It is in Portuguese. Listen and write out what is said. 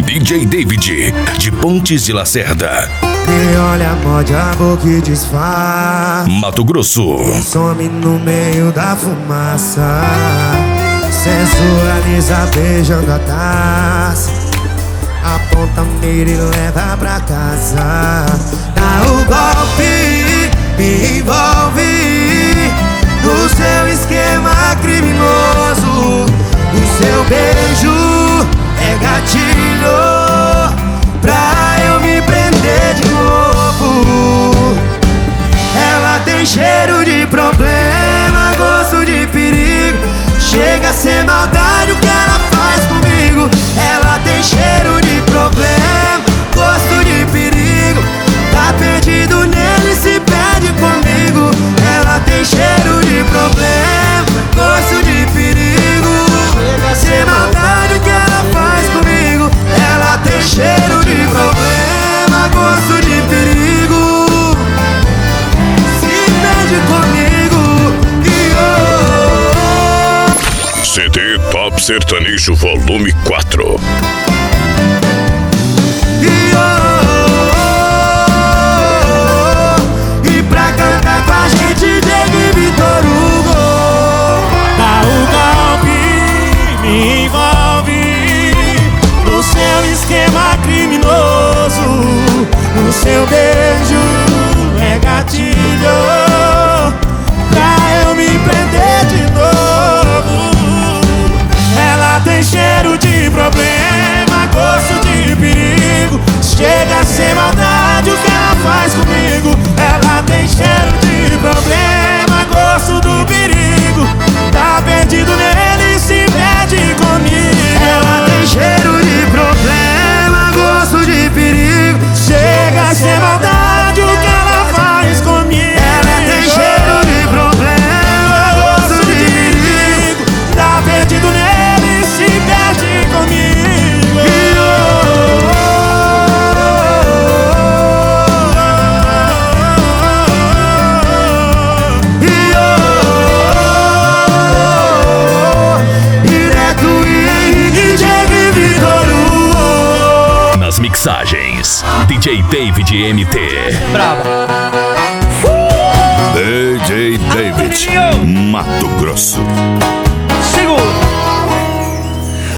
DJ David, de Pontes de Lacerda. E olha, morde a boca e desfaz. Mato Grosso. Some no meio da fumaça. Sensualiza beijando a taça. Aponta a mira e leva pra casa. Dá o golpe, me envolve no seu esquema criminoso. O seu beijo é gatilho pra eu me prender de novo. Ela tem cheiro de problema, gosto de perigo. Chega a ser maldade o que ela faz comigo. Ela tem cheiro de problema, gosto de perigo. Tá perdido nele, se perde comigo. Ela tem cheiro de problema, gosto de perigo. Chega a ser maldade o que ela faz comigo. Ela tem cheiro de problema, gosto de perigo. Se perde comigo. CD Top Sertanejo Volume 4. E pra cantar com a gente, Diego e Vitor Hugo. Dá o golpe, me envolve no seu esquema criminoso. O seu beijo é gatilho pra eu me prender de novo. Ela tem cheiro de problema, gosto de perigo. Chega a ser maldade o que ela faz comigo. Ela tem cheiro de problema, gosto do perigo. Tá perdido nele, se perde comigo. Ela tem cheiro de problema, gosto de perigo. Chega a ser maldade o que ela faz comigo. Ela tem cheiro de problema, gosto de perigo. Tá perdido nele, se perde comigo. Nas mixagens, DJ David MT. Brava. DJ David, Mato Grosso.